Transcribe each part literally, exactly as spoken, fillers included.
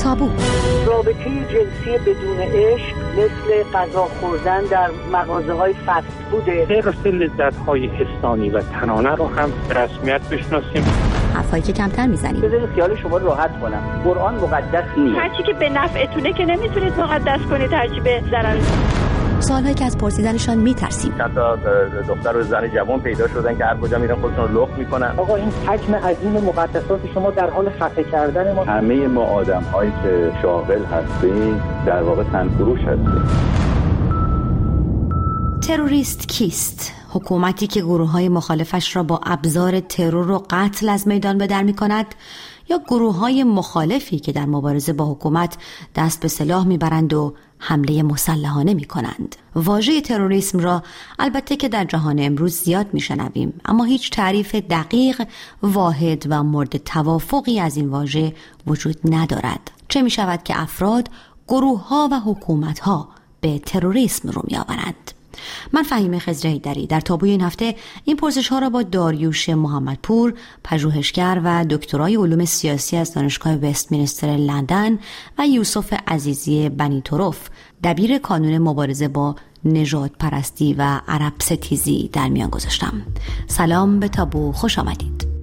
تابو. رابطه جنسی بدون عشق مثل غذا خوردن در مغازه‌های فست فوده. حرص لذت‌های حسانی و تنانه رو هم به رسمیت بشناسیم. حرفایی که کمتر میزنیم. بذارید خیال شما راحت کنم. قرآن مقدس نیست. هرچی که به نفعتونه که نمیتونید مقدس کنید، هرچی به ضرر. سوالهایی که از پرسیدنشان میترسیم. چند تا دختر و زن جوان پیدا شدن که هر کجا میرن خودشون رو لخت میکنن. آقا این حجم عظیم مقدسات شما در حال خفه کردن ما. همه ما آدم‌هایی که شاغل هستیم در واقع تنفروش هستیم. تروریست کیست؟ حکومتی که گروه‌های مخالفش را با ابزار ترور و قتل از میدان به در می‌کند، یا گروه‌های مخالفی که در مبارزه با حکومت دست به سلاح می‌برند و حمله مسلحانه می‌کنند؟ واژه تروریسم را البته که در جهان امروز زیاد می‌شنویم، اما هیچ تعریف دقیق، واحد و مورد توافقی از این واژه وجود ندارد. چه می‌شود که افراد، گروه‌ها و حکومت‌ها به تروریسم رو می‌آورند؟ من فهیمه خضر حیدری در تابوی این هفته این پرسش ها را با داریوش محمدپور، پژوهشگر و دکترای علوم سیاسی از دانشگاه وستمینستر لندن و یوسف عزیزی بنی طرف، دبیر کانون مبارزه با نژاد پرستی و عرب ستیزی در میان گذاشتم. سلام به تابو، خوش آمدید.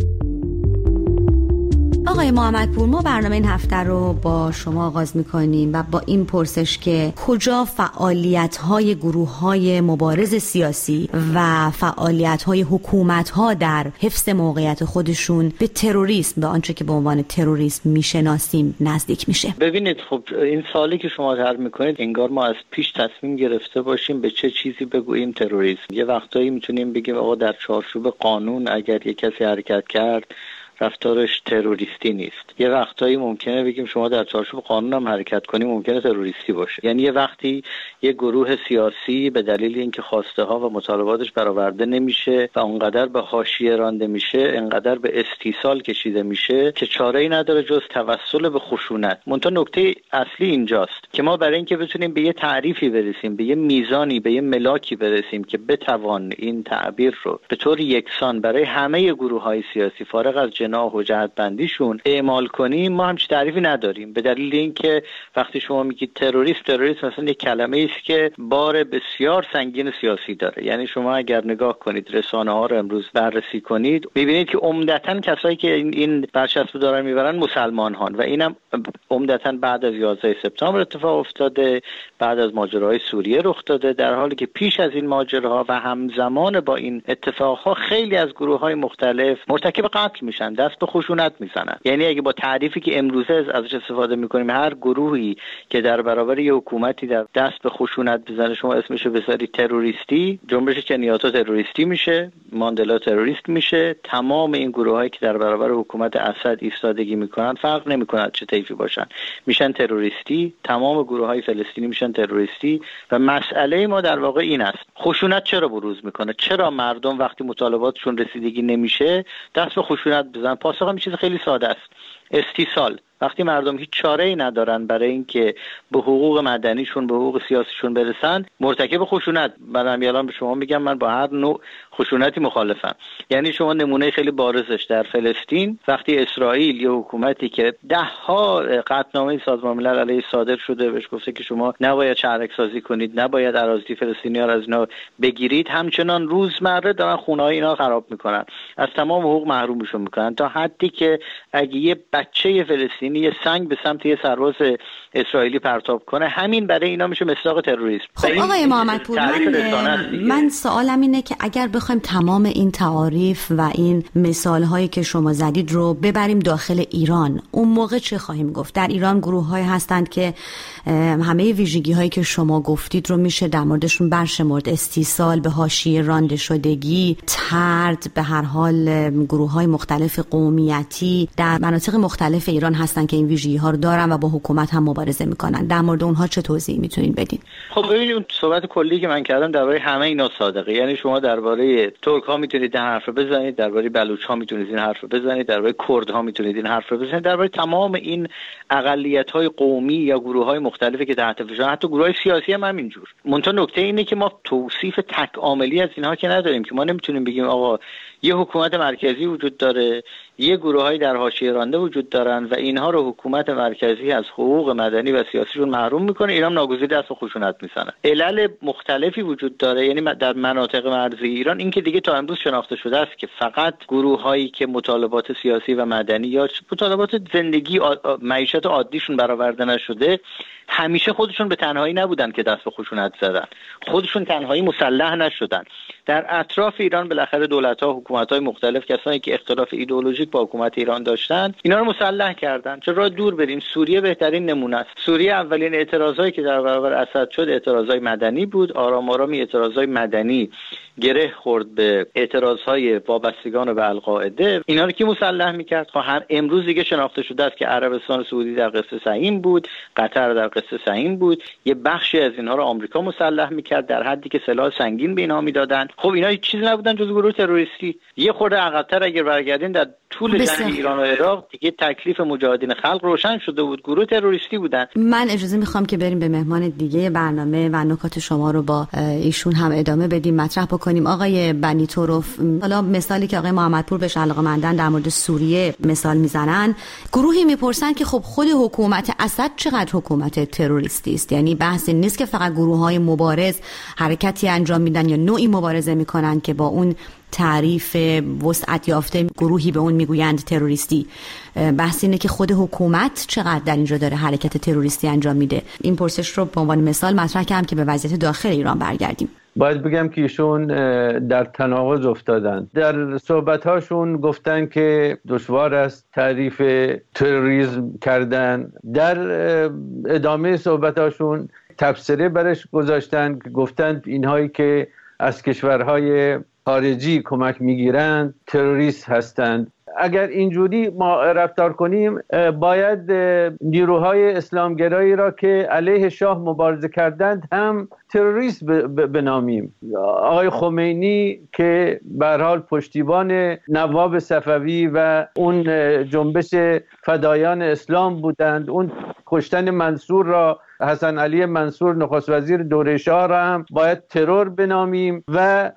آقای محمدپور، ما برنامه این هفته رو با شما آغاز می‌کنیم و با این پرسش که کجا فعالیت‌های گروه‌های مبارز سیاسی و فعالیت‌های حکومت‌ها در حفظ موقعیت خودشون به تروریسم، به آنچه که به عنوان تروریسم میشناسیم، نزدیک میشه؟ ببینید، خب این سوالی که شما طرح می‌کنید انگار ما از پیش تصمیم گرفته باشیم به چه چیزی بگوییم تروریسم. یه وقتایی میتونیم بگیم آقا در چارچوب قانون اگر یک کسی حرکت کرد رفتارش تروریستی نیست. یه وقتایی ممکنه بگیم شما در چارچوب قانون هم حرکت کنی ممکنه تروریستی باشه. یعنی یه وقتی یه گروه سیاسی به دلیل اینکه خواسته ها و مطالباتش برآورده نمیشه و اونقدر به حاشیه رانده میشه، انقدر به استیصال کشیده میشه که چاره‌ای نداره جز توسل به خشونت. منتها نکته اصلی اینجاست که ما برای اینکه بتونیم به یه تعریفی برسیم، به یه میزانی، به یه ملاکی برسیم که بتوان این تعبیر رو به طور یکسان برای همه گروه‌های سیاسی فارغ از جناح و جهت بندیشون اعمال کنیم، ما همچین تعریفی نداریم. به دلیل اینکه وقتی شما میگید تروریسم، تروریسم مثلا یک کلمه است که بار بسیار سنگین سیاسی داره. یعنی شما اگر نگاه کنید رسانه ها رو امروز بررسی کنید، میبینید که عمدتاً کسایی که این این برچسب دارن میبرن مسلمان هان و اینم عمدتاً بعد از یازده سپتامبر اتفاق افتاده، بعد از ماجراهای سوریه رخ داده، در حالی که پیش از این ماجراها و همزمان با این اتفاقها خیلی از گروه‌های مختلف مرتکب قتل میشن، دست به خشونت میزنن. یعنی اگه با تعریفی که امروزه ازش استفاده میکنیم، هر گروهی که در برابر یک حکومتی در دست به خشونت بزنه شما اسمشو بذاری تروریستی، جنبش کنیاتا تروریستی میشه، ماندلا تروریست میشه، تمام این گروهایی که در برابر حکومت اسد ایستادگی میکنن فرق نمیکنه چه طیفی باشن میشن تروریستی، تمام گروههای فلسطینی میشن تروریستی. و مسئله ما در واقع این است: خشونت چرا بروز میکنه؟ چرا مردم وقتی مطالباتشون رسیدگی نمیشه دست به خشونت بزنن؟ پاسخ هم چیز خیلی ساده است: استیصال. وقتی مردم هیچ چاره‌ای ندارن برای اینکه به حقوق مدنیشون، به حقوق سیاسیشون برسن، مرتکب خشونت. من الان به شما میگم من با هر نوع خشونتی مخالفم. یعنی شما نمونه خیلی بارزش در فلسطین، وقتی اسرائیل یه حکومتی که ده ها قطعنامه سازمان ملل علیه صادر شده بهش گفته که شما نباید شهرک سازی کنید، نباید اراضی فلسطینی‌ها رو از اینا بگیرید، همچنان روزمره دارن خونه‌های اینا خراب میکنن، از تمام حقوق محرومشون میکنن، تا حدی که اگه یه بچه فلسطینی یه سنگ به سمت یه سرباز اسرائیلی پرتاب کنه، همین برای اینا میشه مصداق تروریسم. خب آقای محمدپور، من, من سوالم اینه که اگر بخوایم تمام این تعاریف و این مثالهایی که شما زدید رو ببریم داخل ایران، اون موقع چه خواهیم گفت؟ در ایران گروه‌هایی هستند که همه ویژگی‌هایی که شما گفتید رو میشه در موردشون برشمرد: استیصال، به حاشیه رانده شدگی، طرد، به هر حال گروه‌های مختلف قومیتی در مناطق مختلف ایران هستن که این ویژگی‌ها رو دارن و با حکومت هم مبارزه میکنن. در مورد اونها چه توضیحی میتونین بدین؟ خب ببینید اون صحبت کلی که من کردم درباره همه اینا صادقه. یعنی شما درباره ترک ها میتونید این حرف بزنید، درباره بلوچ ها میتونید این حرف بزنید، درباره کرد ها میتونید این حرف بزنید، درباره تمام این اقلیت های قومی یا گروه های مختلفی که تحت فشار، حتی گروه های سیاسی هم همینجور. منتها نکته اینه که ما توصیف تک عاملی از اینها که نداریم، که ما نمیتونیم بگیم آقا یه حکومت مرکزی وجود داره، یه گروه‌های در حاشیه رانده وجود دارن و اینها رو حکومت مرکزی از حقوق مدنی و سیاسیشون محروم میکنه، اینا هم ناگزیر دست به خشونت میزنن. علل مختلفی وجود داره. یعنی در مناطق مرزی ایران این که دیگه تا امروز شناخته شده است که فقط گروه‌هایی که مطالبات سیاسی و مدنی یا مطالبات زندگی معیشت عادیشون برآورده نشده، همیشه خودشون به تنهایی نبودن که دست به خشونت زدن، خودشون تنهایی مسلح نشدن. در اطراف ایران بالاخره دولت‌ها، حکومت‌های مختلف، کسانی که اختلاف ایدئولوژیک با حکومت ایران داشتن، اینا رو مسلح کردن. چه راه دور بریم، سوریه بهترین نمونه است. سوریه اولین اعتراضایی که در برابر اسد شد اعتراضای مدنی بود. آرام آرام اعتراضای مدنی گره خورد به اعتراضهای وابستگان به القاعده. اینا رو کی مسلح می‌کرد؟ خب هم امروز دیگه شناخته شده است که عربستان سعودی در قصه سهیم بود، قطر در قصه سهیم بود. یه بخشی از اینها رو آمریکا مسلح می‌کرد در حدی که سلاح سنگین به اینها میدادن. خب اینا هیچ چیزی نبودن جز گروه تروریستی. یه خورده عقب‌تر اگر برگردین در طول جنگ ایران و عراق دیگه تکلیف مجاهدین خلق روشن شده بود، گروه تروریستی بودن. من اجازه میخوام که بریم به مهمان دیگه برنامه و نکات شما رو با ایشون هم ادامه بدیم، مطرح بکنیم. آقای بنی طرف، حالا مثالی که آقای محمدپور بهش علاقه‌مندن در مورد سوریه مثال میزنن، گروهی میپرسن که خب خود حکومت اسد چقدر حکومت تروریستی است؟ یعنی بحث نیست که فقط گروه‌های مبارز حرکتی انجام میدن یا نوعی مبارزه میکنن که با اون تعریف وسعت یافته گروهی به اون میگویند تروریستی. بحث اینه که خود حکومت چقدر در اینجا داره حرکت تروریستی انجام میده. این پرسش رو به عنوان مثال مطرح کردم که به وضعیت داخل ایران برگردیم. باید بگم که ایشون در تناقض افتادن. در صحبت‌هاشون گفتن که دشوار است تعریف تروریسم کردن. در ادامه صحبت‌هاشون تفسیری برش گذاشتن که گفتن اینهایی که از کشورهای خارجی کمک میگیرند تروریست هستند. اگر اینجوری ما رفتار کنیم باید نیروهای اسلامگرایی را که علیه شاه مبارزه کردند هم تروریست بنامیم. آقای خمینی که به هر حال پشتیبان نواب صفوی و اون جنبش فدایان اسلام بودند، اون کشتن منصور را، حسن علی منصور نخست وزیر دوره شاه را هم باید ترور بنامیم و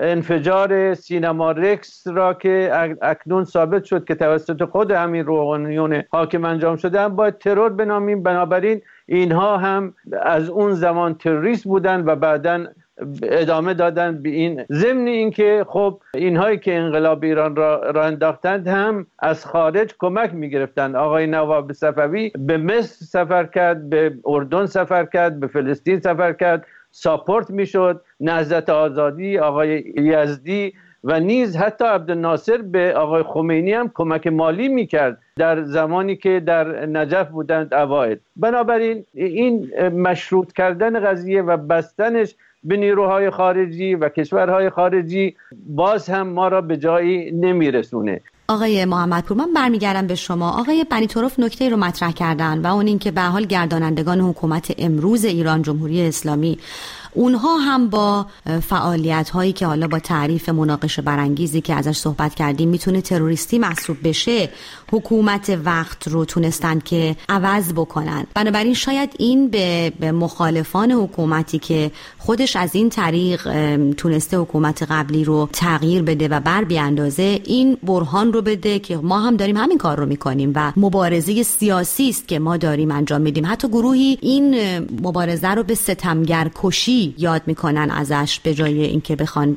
انفجار سینما رکس را که اکنون ثابت شد که توسط خود همین روحانیون حاکم انجام شده هم باید ترور بنامیم. بنابراین اینها هم از اون زمان تروریست بودن و بعداً ادامه دادن به این. ضمن این که خب اینهایی که انقلاب ایران را, را انداختند هم از خارج کمک میگرفتند. آقای نواب صفوی به مصر سفر کرد، به اردن سفر کرد، به فلسطین سفر کرد، ساپورت میشد. نهضت آزادی، آقای یزدی و نیز حتی عبدالناصر به آقای خمینی هم کمک مالی میکرد در زمانی که در نجف بودند اوایل. بنابراین این مشروط کردن قضیه و بستنش به نیروهای خارجی و کشورهای خارجی باز هم ما را به جایی نمیرسونه. آقای محمدپور، من برمیگردم به شما. آقای بنی طرف نکته رو مطرح کردن و اون این که به حال گردانندگان حکومت امروز ایران جمهوری اسلامی اونها هم با فعالیت هایی که حالا با تعریف مناقشه برانگیزی که ازش صحبت کردیم میتونه تروریستی محسوب بشه، حکومت وقت رو تونستن که عوض بکنن. بنابراین شاید این به, به مخالفان حکومتی که خودش از این طریق تونسته حکومت قبلی رو تغییر بده و بر بیاندازه، این برهان رو بده که ما هم داریم همین کار رو میکنیم و مبارزه سیاسی است که ما داریم انجام میدیم. حتی گروهی این مبارزه رو به ستمگر کشی یاد میکنن ازش به جای اینکه بخوان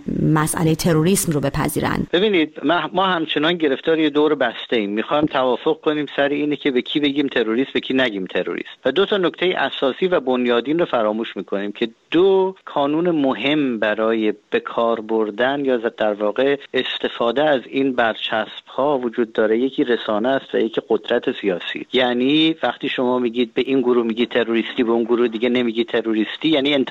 مسئله تروریسم رو بپذیرن. ببینید ما همچنان گرفتار یه دور بسته ایم. میخوایم توافق کنیم سر اینه که به کی بگیم تروریست به کی نگیم تروریست و دو تا نکته اساسی و بنیادین رو فراموش میکنیم که دو کانون مهم برای به کار بردن یا در واقع استفاده از این برچسب ها وجود داره. یکی رسانه است و یکی قدرت سیاسی. یعنی وقتی شما میگید به این گروه میگید تروریستی به اون گروه دیگه نمیگید تروریستی، یعنی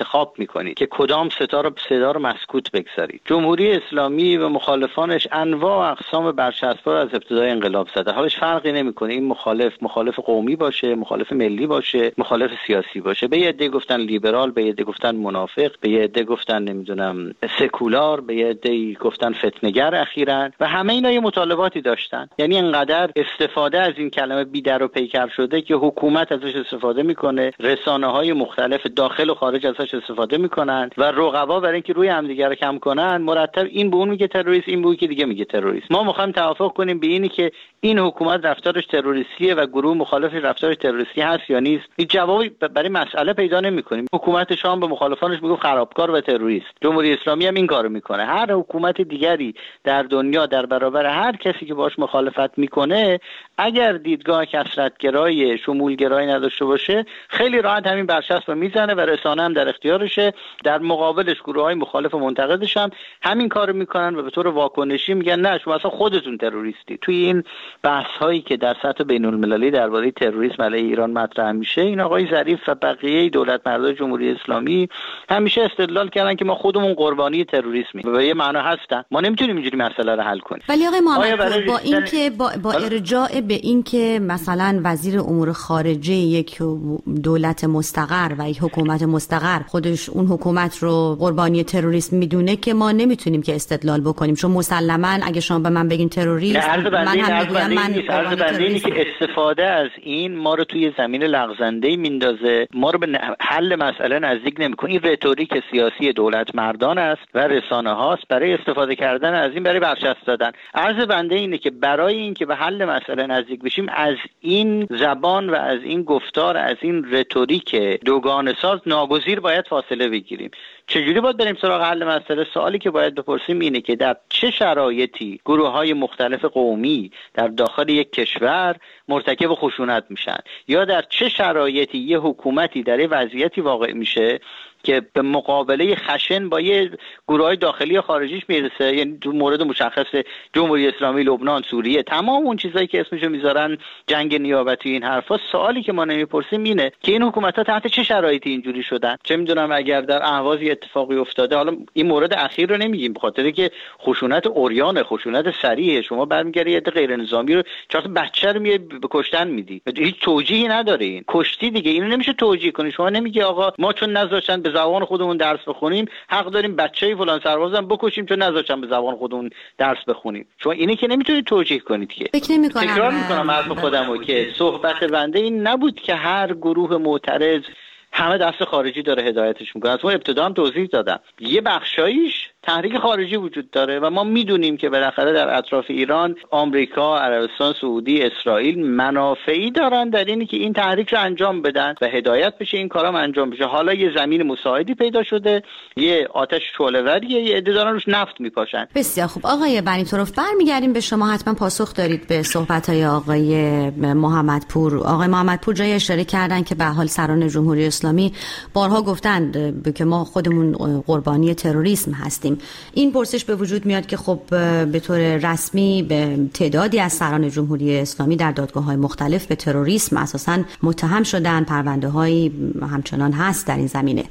انتخاب میکنید که کدام صدا رو صدا رو مسکوت بگذارید. جمهوری اسلامی و مخالفانش انواع اقسام برچسب‌ها از ابتدای انقلاب زده. حالش فرقی نمیکنه این مخالف مخالف قومی باشه، مخالف ملی باشه، مخالف سیاسی باشه. به یه عده گفتن لیبرال، به یه عده گفتن منافق، به یه عده گفتن نمیدونم سکولار، به یه عده گفتن فتنه‌گر اخیراً و همه اینا یه مطالباتی داشتن. یعنی انقدر استفاده از این کلمه بی‌در و پیکر شده که حکومت ازش استفاده میکنه، رسانه‌های مختلف داخل و خارج ازش استفاده میکنن و رقبا برای اینکه روی همدیگه رو کم کنن مرتب این به اون میگه تروریست، این به اون که دیگه میگه تروریست. ما میخوایم توافق کنیم به اینی که این حکومت رفتارش تروریستیه و گروه مخالف رفتارش تروریستی هست یا نیست. این جوابی برای مسئله پیدا نمیکنیم. حکومت شام به مخالفانش میگه خرابکار و تروریست. جمهوری اسلامی هم این کارو میکنه. هر حکومت دیگری در دنیا در برابر هر کسی که باش مخالفت میکنه اگر دیدگاه کثرت‌گرای شمولگرایی نداشته باشه خیلی راحت همین برچسب رو میزنه و رسانه هم در اختیارشه. در مقابلش گروه‌های مخالف و منتقدش هم همین کارو میکنن و به طور واکنشی میگن نه شما اصلا خودتون تروریستی. توی این بحث‌هایی که در سطح بین‌المللی درباره تروریسم علیه ایران مطرح میشه این آقای ظریف و بقیه دولت‌مردای جمهوری اسلامی همیشه استدلال کردن که ما خودمون قربانی تروریسمیم و یه معنا هستن. ما نمیتونیم اینجوری مسئله رو حل کنیم. ولی آقای محمدپور با اینکه با, با ارجاع به اینکه مثلا وزیر امور خارجه یک دولت مستقر و یک حکومت مستقر خودش اون حکومت رو قربانی تروریسم میدونه که ما نمیتونیم که استدلال بکنیم، چون مسلما اگه شما به من بگین تروریست من هم میگم من قربانی تروریسم. که استفاده از این ما رو توی زمین لغزنده میندازه، ما رو به حل مسئله نزدیک نمیکنه. این رتوریک سیاسی دولت مردان است و رسانه هاست برای استفاده کردن از این برای برچسب دادن. عرض بنده اینه که برای اینکه به حل مسئله نزدیک بشیم از این زبان و از این گفتار، از این رتوریک دوگانه ساز ناگزیر باید فاصله بگیریم. چجوری باید بریم سراغ حل مسئله؟ سوالی که باید بپرسیم اینه که در چه شرایطی گروه‌های مختلف قومی در داخل یک کشور مرتکب خشونت میشن یا در چه شرایطی یه حکومتی در یه وضعیتی واقع میشه که به مقابله خشن با یه گروه‌های داخلی و خارجیش میرسه. یعنی تو مورد مشخص جمهوری اسلامی، لبنان، سوریه، تمام اون چیزایی که اسمشو میذارن جنگ نیابتی این حرفا. سوالی که ما نمیپرسیم اینه که این حکومت‌ها تحت چه شرایطی اینجوری شدن. چه میدونم اگر در اهواز اتفاقی افتاده، حالا این مورد اخیر رو نمیگیم به خاطر که خشونت عریان، خشونت صریح، شما برمیگردی یه غیر نظامی رو چهار تا بچه رو میای به کشتن میدی، هیچ توجیهی نداره. این کشتی دیگه، اینو نمیشه توجیه کنی. شما نمیگی آقا ما چون نذاشتن به زبان خودمون درس بخونیم حق داریم بچه‌ی فلان سربازم بکشیم چون نذاشتن به زبان خودمون درس بخونیم. شما اینی که نمیتونید توجیه کنید که. فکر نمی‌کنم. تکرار می‌کنم حرف خودمو که صحبت بنده این نبود که هر گروه معترض همه دست خارجی داره هدایتش میکنه. از اون ابتدا هم توضیح دادم یه بخشایش تحریک خارجی وجود داره و ما میدونیم که بالاخره در اطراف ایران آمریکا، عربستان سعودی، اسرائیل منافعی دارن در اینی که این تحریک رو انجام بدن و هدایت بشه این کارام انجام بشه. حالا یه زمین مساعدی پیدا شده، یه آتش شعله‌وریه، یه عده دارن روش نفت میپاشن. بسیار خوب آقای بنی طرف، برمیگردیم به شما. حتما پاسخ دارید به صحبت‌های آقای محمدپور. آقای محمدپور جای اشاره کردن که به حال سران جمهوری اسلامی بارها گفتند که ما خودمون قربانی تروریسم هستیم. این پرسش به وجود میاد که خب به طور رسمی به تعدادی از سران جمهوری اسلامی در دادگاه‌های مختلف به تروریسم اساساً متهم شدن، پرونده‌هایی همچنان هست در این زمینه.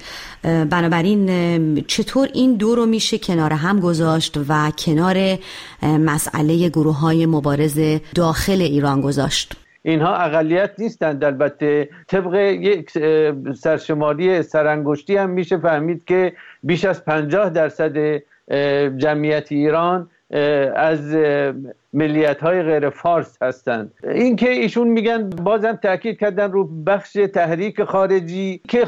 بنابراین چطور این دو رو میشه کنار هم گذاشت و کنار مسئله گروه‌های مبارز داخل ایران گذاشت؟ اینها اقلیت نیستند. البته طبق یک سرشماری سرانگشتی هم میشه فهمید که بیش از پنجاه درصد جمعیت ایران از ملیت‌های غیر فارس هستند. این که ایشون میگن، بازم تاکید کردن رو بخش تحریک خارجی که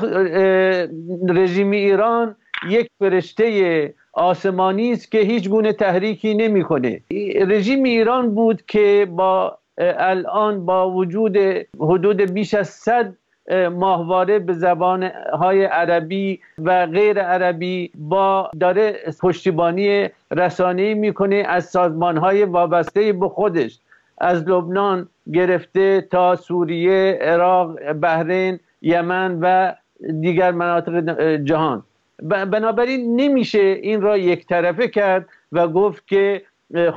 رژیم ایران یک فرشته آسمانی است که هیچ گونه تحریکی نمی‌کنه. رژیم ایران بود که با الان با وجود حدود بیش از صد ماهواره به زبانهای عربی و غیر عربی با داره پشتیبانی رسانه‌ای میکنه از سازمانهای وابسته به خودش، از لبنان گرفته تا سوریه، عراق، بحرین، یمن و دیگر مناطق جهان. بنابراین نمیشه این را یک طرفه کرد و گفت که خب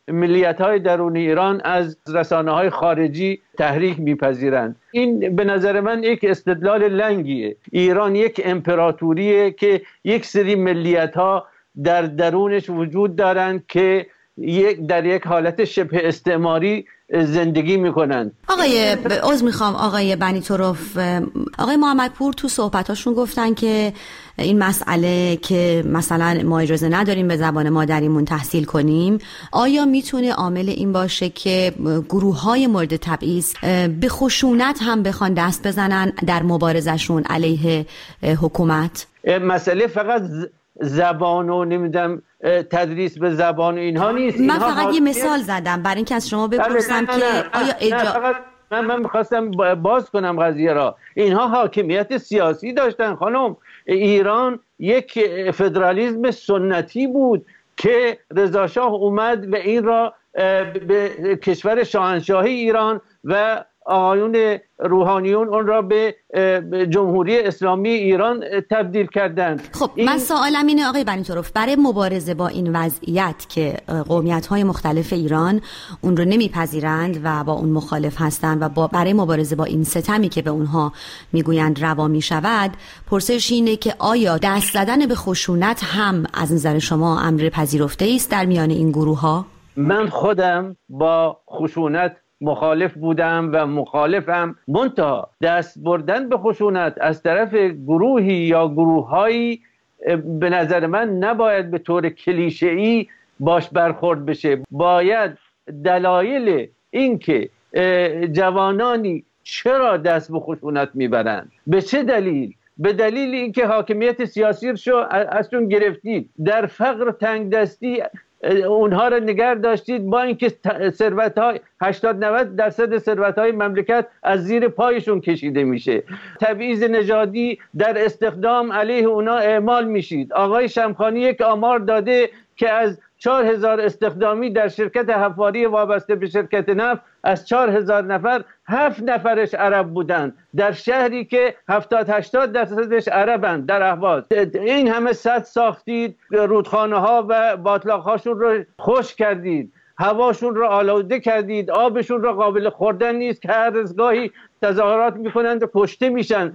ملیت‌های درون ایران از رسانه‌های خارجی تحریک می‌پذیرند. این به نظر من یک استدلال لنگیه. ایران یک امپراتوریه که یک سری ملیت‌ها در درونش وجود دارند که یک در یک حالت شبه استعماری زندگی میکنند. آقای عذر میخوام آقای بنی طرف، آقای محمدپور تو صحبتاشون گفتن که این مسئله که مثلا ما اجازه نداریم به زبان مادریمون تحصیل کنیم، آیا میتونه عامل این باشه که گروه‌های مورد تبعیض به خشونت هم بخوان دست بزنن در مبارزشون علیه حکومت؟ مسئله فقط زبان و نمیدونم تدریس به زبان اینها نیست. من اینها فقط یه مثال زدم برای اینکه از شما بپرسم که آیا اجا... من من می‌خواستم باز کنم قضیه را. اینها حاکمیت سیاسی داشتن خانم. ایران یک فدرالیسم سنتی بود که رضا شاه اومد و این را به کشور شاهنشاهی ایران و آقایون روحانیون اون را به جمهوری اسلامی ایران تبدیل کردند. خب این... من سوالم اینه آقای بنی طرف، برای مبارزه با این وضعیت که قومیت‌های مختلف ایران اون رو نمیپذیرند و با اون مخالف هستند و با برای مبارزه با این ستمی که به اونها میگویند روا میشود، پرسش اینه که آیا دست زدن به خشونت هم از نظر شما امر پذیرفته است در میان این گروه‌ها؟ من خودم با خشونت مخالف بودم و مخالفم، منتها دست بردن به خشونت از طرف گروهی یا گروههایی به نظر من نباید به طور کلیشه‌ای باش برخورد بشه. باید دلایل اینکه جوانانی چرا دست به خشونت میبرند، به چه دلیل، به دلیل اینکه حاکمیت سیاسی رو ازشون گرفتید، در فقر تنگ دستی اونها رو نگه داشتید، با اینکه ثروت‌های هشتاد نود درصد ثروت‌های مملکت از زیر پایشون کشیده میشه. تبعیض نژادی در استخدام علیه اونا اعمال میشید. آقای شمخانی یک آمار داده که از چهار هزار استخدامی در شرکت حفاری وابسته به شرکت نفت، از چهار هزار نفر هفت نفرش عرب بودند، در شهری که هفتاد هشتاد درصدش عربند در اهواز. این همه سد ساختید، رودخانه ها و باطلاق هاشون رو خشک کردید، هواشون رو آلوده کردید، آبشون رو قابل خوردن نیست که هر روزگاهی تظاهرات میکنند و کشته میشن.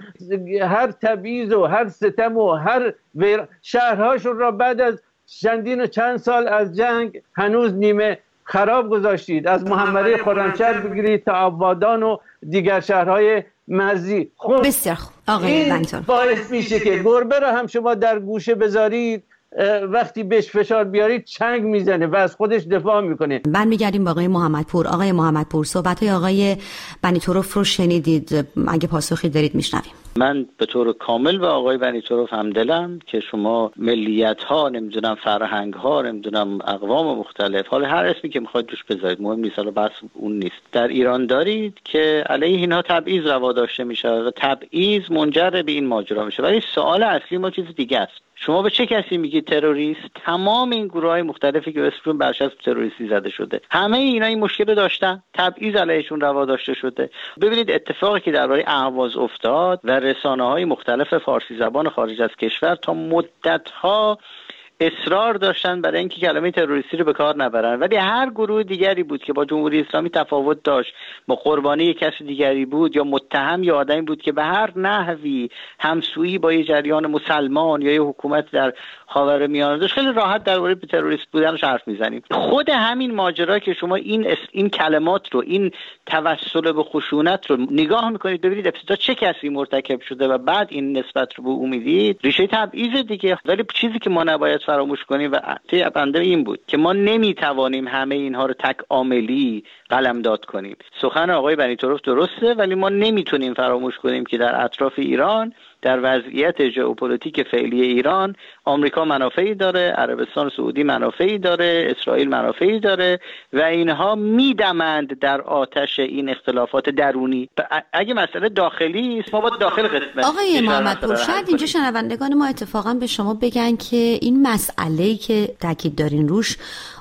هر تبعیض و هر ستم و هر شهرهاشون را بعد از چندین و چند سال از جنگ هنوز نیمه خراب گذاشتید. از محمدی خرمشهر بگیرید تا آبادان و دیگر شهرهای مرزی. خب بسیار خوب آقای این باعث میشه که گربه را هم شما در گوشه بذارید، وقتی بهش فشار بیارید چنگ میزنه و از خودش دفاع میکنه. برمیگردیم با آقای محمدپور. آقای محمدپور، صحبت‌های آقای بنی طرف رو شنیدید، اگه پاسخی دارید میشنویم. من به طور کامل با آقای بنی طرف همدلم که شما ملیت ها، نمیدونم فرهنگ ها، نمیدونم اقوام مختلف، حالا هر اسمی که میخواید روش بذارید مهم نیست، حالا بحث اون نیست، در ایران دارید که علیه اینها تبعیض روا داشته میشه و تبعیض منجر به این ماجرا میشه. ولی سوال اصلی ما چیز دیگه است. شما به چه کسی میگی تروریست؟ تمام این گروه‌های مختلفی که اسمشون برچسب تروریستی زده شده، همه اینا این مشکل داشتن، تبعیض علیهشون روا داشته شده. ببینید اتفاقی که درباره اهواز افتاد و رسانه‌های مختلف فارسی زبان خارج از کشور تا مدت‌ها اصرار داشتن برای اینکه کلمه تروریستی رو به کار نبرن، ولی هر گروه دیگری بود که با جمهوری اسلامی تفاوت داشت، با قربانی کسی دیگری بود یا متهم یا آدمی بود که به هر نحوی همسویی با یه جریان مسلمان یا یه حکومت در خاورمیانه داشت، خیلی راحت درباره تروریست بودنش حرف میزنیم. خود همین ماجرا که شما این این کلمات رو، این توسل به خشونت رو نگاه میکنید ببینید ابتدا چه کسی مرتکب شده و بعد این نسبت رو به او میدید، ریشه تبعیض دیگه. ولی چیزی که ما نباید فراموش کنیم و طی بنده این بود که ما نمیتوانیم همه اینها رو تک عاملی قلمداد کنیم. سخن آقای بنی طرف درسته، ولی ما نمیتونیم فراموش کنیم که در اطراف ایران، در وضعیت ژئوپلیتیک فعلی ایران، آمریکا منافعی داره، عربستان سعودی منافعی داره، اسرائیل منافعی داره و اینها میدمند در آتش این اختلافات درونی. اگه مسئله داخلی است ما با داخل قسمت. آقای محمدپور، شاید اینجا شنوندگان ما اتفاقا به شما بگن که این مسئله‌ای که تاکید دارین روش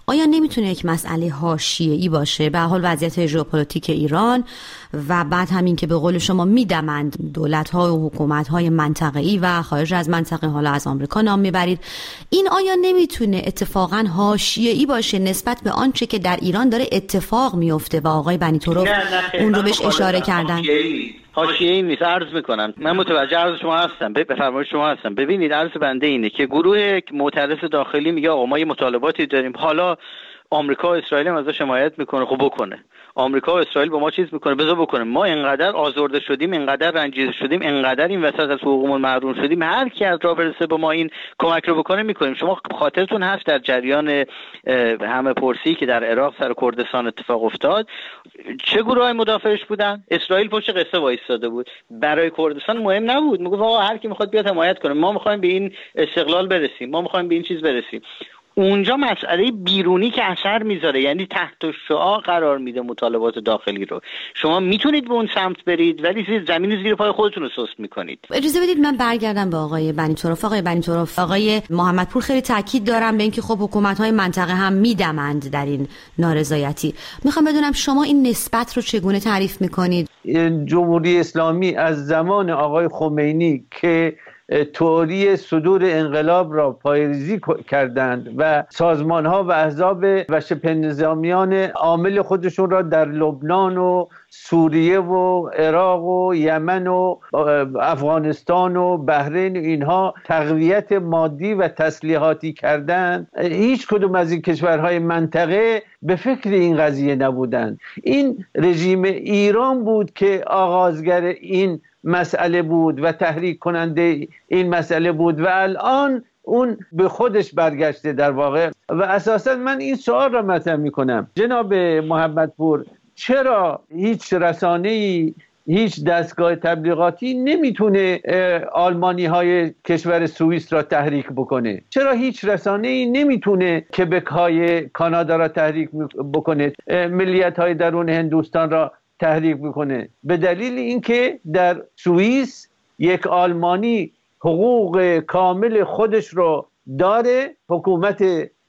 آیا نمیتونه یک مسئله حاشیه‌ای باشه؟ به حال وضعیت ژئوپلیتیک ایران و بعد همین که به قول شما میدمند دولت‌ها و حکومت‌های منطقه‌ای و خارج از منطقه، حالا از آمریکا نام میبرید، این آیا نمیتونه اتفاقاً حاشیه‌ای باشه نسبت به آنچه که در ایران داره اتفاق میفته و آقای بنی‌توروف اون رو بهش اشاره کردن؟ حاشیه‌ای نیست. عرض میکنم من متوجه عرض شما هستم، به فرمایش شما هستم. ببینید عرض بنده اینه که گروه معترض داخلی میگه آقا ما یه مطالباتی داریم، حالا آمریکا و اسرائیل هم ازش حمایت میکنه، خب بکنه. آمریکا و اسرائیل با ما چیز میکنه، بذار بکنه. ما اینقدر آزرده شدیم، اینقدر رنجیده شدیم، اینقدر این وسط از حقوقمون محروم شدیم، هر کی از راه برسه به ما این کمک رو بکنه میکنیم. شما خاطرتون هست در جریان همه پرسی که در عراق سر کردستان اتفاق افتاد، چه گروهای مدافعش بودن؟ اسرائیل پشت قصه وایساده بود. برای کردستان مهم نبود، میگفت آقا هر کی میخواد بیاد حمایت کنه، ما میخوایم به این استقلال برسیم، ما میخوایم به این چیز برسیم. اونجا مسئله بیرونی که اثر میذاره، یعنی تحت شعاع قرار میده مطالبات داخلی رو. شما میتونید به اون سمت برید ولی زمین زیر پای خودتون رو سست میکنید. اجازه بدید من برگردم به آقای بنی‌توروف. آقای بنی‌توروف، آقای محمدپور خیلی تاکید دارم به اینکه خب حکومت‌های منطقه هم میدمند در این نارضایتی. میخوام بدونم شما این نسبت رو چگونه تعریف میکنید؟ جمهوری اسلامی از زمان آقای خمینی که تئوری صدور انقلاب را پایه‌ریزی کردند و سازمان‌ها و احزاب و شبه نظامیان عامل خودشون را در لبنان و سوریه و عراق و یمن و افغانستان و بحرین اینها تقویت مادی و تسلیحاتی کردند، هیچ کدوم از این کشورهای منطقه به فکر این قضیه نبودند. این رژیم ایران بود که آغازگر این مسئله بود و تحریک کننده این مسئله بود و الان اون به خودش برگشته در واقع. و اساسا من این سوال را مطرح میکنم جناب محمدپور، چرا هیچ رسانه‌ای، هیچ دستگاه تبلیغاتی نمیتونه آلمانی های کشور سوئیس را تحریک بکنه؟ چرا هیچ رسانه‌ای نمیتونه کبک های کانادا را تحریک بکنه، ملیت های درون هندوستان را تحریک بکنه؟ به دلیل اینکه در سوئیس یک آلمانی حقوق کامل خودش رو داره، حکومت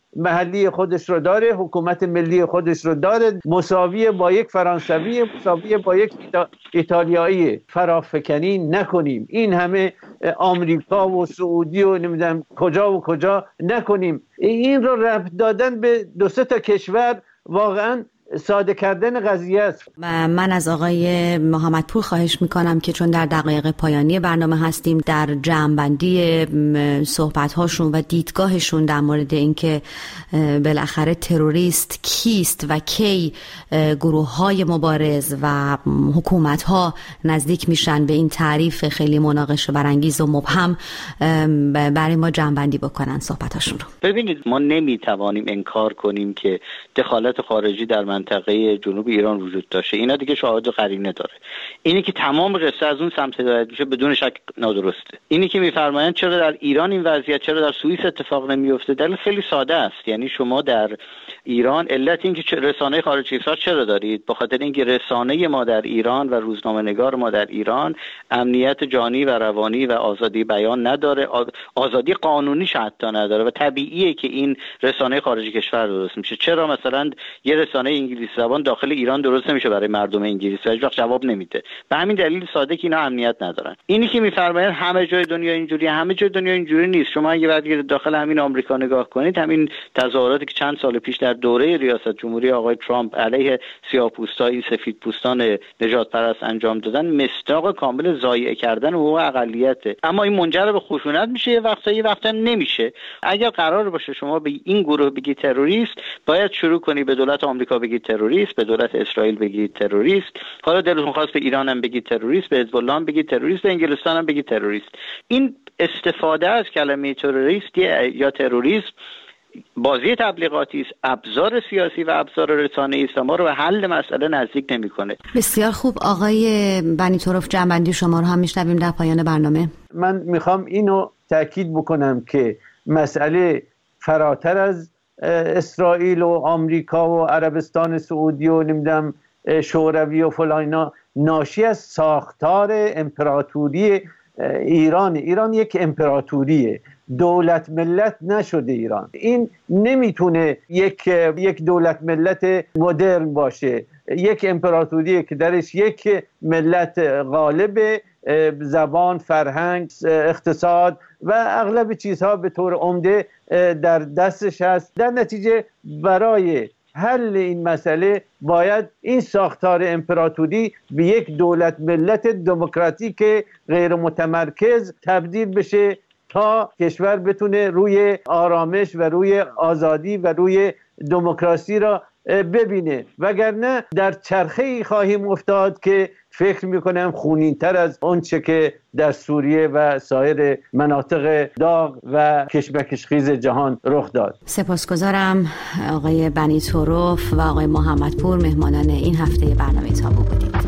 محلی خودش رو داره، حکومت ملی خودش رو داره، مساوی با یک فرانسوی، مساوی با یک ایتالیایی. فرافکنی نکنیم، این همه آمریکا و سعودی و نمیدونم کجا و کجا نکنیم. این رو ربط دادن به دو سه تا کشور واقعا ساده کردن قضیه است. من از آقای محمدپور خواهش میکنم که چون در دقایق پایانی برنامه هستیم، در جمع‌بندی صحبت‌هاشون و دیدگاهشون در مورد اینکه بالاخره تروریست کیست و کی گروه‌های مبارز و حکومت‌ها نزدیک میشن به این تعریف خیلی مناقشه برانگیز و مبهم، برای ما جمع‌بندی بکنن صحبت‌هاشون رو. ببینید، ما نمیتوانیم انکار کنیم که دخالت خارجی در منطقه جنوب ایران وجود داشته. اینا دیگه شاهد و قرینه داره. اینی که تمام قصه از اون سمت هدایت میشه بدون شک نادرسته. اینی که میفرمایند چرا در ایران این وضعیت، چرا در سوئیس اتفاق نمیفته، دلیل خیلی ساده است. یعنی شما در ایران علت این که رسانه خارجی کشور چرا دارید؟ به خاطر اینکه رسانه ما در ایران و روزنامه‌نگار ما در ایران امنیت جانی و روانی و آزادی بیان نداره، آزادی قانونی حتی نداره و طبیعیه که این رسانه خارجی کشور درست میشه. چرا مثلا یه رسانه انگلیسی زبان داخل ایران درست نمیشه برای مردم انگلیسی؟ هیچ وقت جواب نمیده. به همین دلیل ساده که اینا امنیت ندارن. اینی که میفرمایند همه جای دنیا اینجوری، همه جای دنیا اینجوری نیست. شما اگه بعد داخل همین آمریکا نگاه کنید، همین تظاهراتی که چند سال پیش در دوره ریاست جمهوری آقای ترامپ علیه سیاه‌پوستا، این سفیدپوستان نجات پرست انجام دادن، مصداق کامل ضایع کردن حقوق اقلیته. اما این منجر به خشونت میشه، یه وقتا یه وقتا نمیشه. اگر قرار باشه شما به این گروه بگید تروریست، باید شروع کنی به دولت آمریکا بگید تروریست، به دولت اسرائیل بگید تروریست، حالا دلتون خواست به ایران هم بگید تروریست، به حزب الله هم بگید تروریست، به انگلستان هم بگید تروریست. این استفاده از کلمه تروریست یا تروریسم بازی تبلیغاتی است، ابزار سیاسی و ابزار رسانه‌ای است، ما رو به حل مسئله نزدیک نمی‌کنه. بسیار خوب. آقای بنی‌توروف، جنبندی شما رو هم میشنویم در پایان برنامه. من میخوام اینو تاکید بکنم که مسئله فراتر از اسرائیل و آمریکا و عربستان سعودی و نمیدونم شوروی و فلان، ناشی از ساختار امپراتوری ایران. ایران یک امپراتوریه دولت ملت نشده ایران. این نمیتونه یک یک دولت ملت مدرن باشه، یک امپراتوری که درش یک ملت غالب، زبان، فرهنگ، اقتصاد و اغلب چیزها به طور عمده در دستش هست. در نتیجه برای حل این مسئله باید این ساختار امپراتوری به یک دولت ملت دموکراتیک غیر متمرکز تبدیل بشه تا کشور بتونه روی آرامش و روی آزادی و روی دموکراسی را ببینه، وگرنه در چرخه‌ای خواهیم افتاد که فکر میکنم خونین‌تر از آنچه که در سوریه و سایر مناطق داغ و کشمکشخیز جهان رخ داد. سپاسگزارم آقای بنی طرف و آقای محمدپور، مهمانان این هفته برنامه تابو بودید.